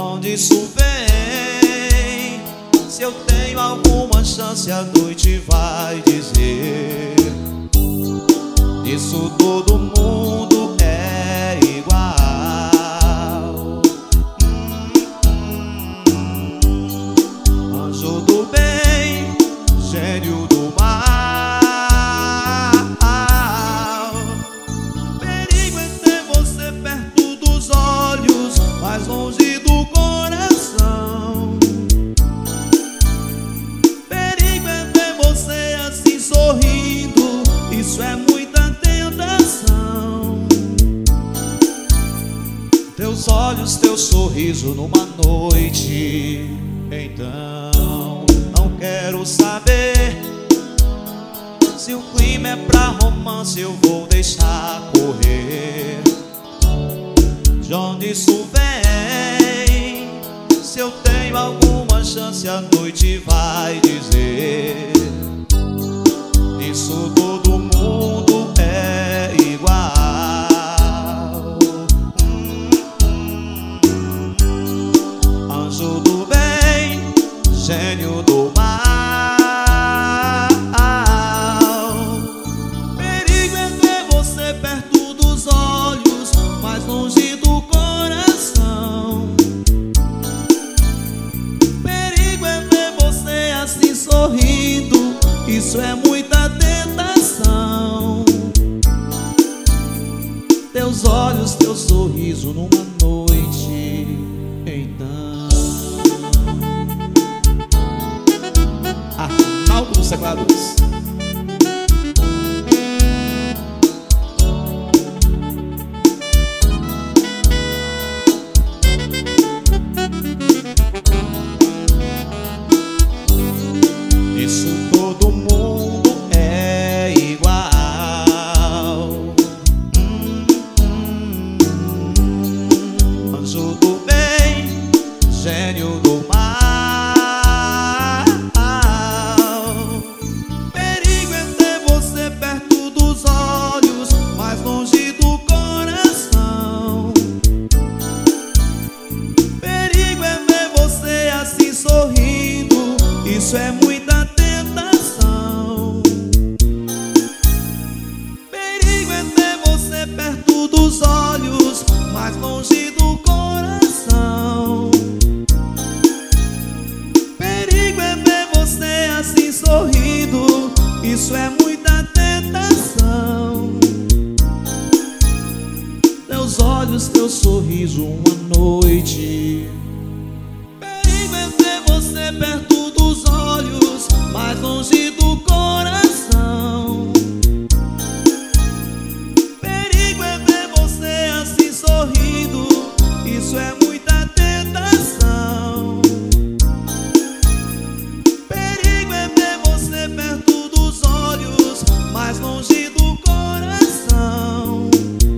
onde isso vem? Se eu tenho alguma chance, a noite vai dizer. Isso todo mundo é igual. Anjo do bem, gênio do mal. Perigo é ter você perto dos olhos, mais longe do coração. Perigo é ver você assim sorrindo, isso é muita tentação. Teus olhos, teu sorriso numa noite. Então não quero saber se o clima é pra romance, eu vou deixar correr. De onde isso vem? Se eu tenho alguma chance, a noite vai dizer. Nisso todo mundo é igual. Anjo do bem, gênio do mal. Perigo é ver você perto dos olhos, mais longe do coração. Perigo é ver você assim sorrindo, isso é muita tentação. Teus olhos, teu sorriso numa noite. Então Arnaldo dos Teclados. Isso todo mundo é igual. Anjo do bem, gênio do mal. Perigo é ter você perto dos olhos, mais longe do coração. Perigo é ver você assim sorrindo, isso é muita tentação. Perigo é ter você perto dos olhos, mais longe do coração. Perigo é ver você assim sorrindo, isso é muita tentação. Teus olhos, teu sorriso, uma noite. Perigo é ver você perto dos olhos, mais longe do coração. Perigo é ver você assim sorrindo, isso é muita tentação. Perigo é ver você perto dos olhos, mais longe do coração.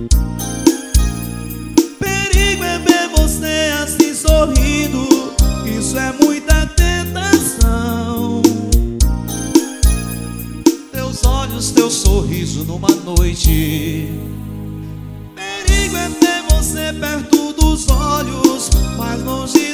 Perigo é ver você assim sorrindo, isso é muita tentação. Teus olhos, teu sorriso numa noite. Perigo é ter você perto dos olhos, mais longe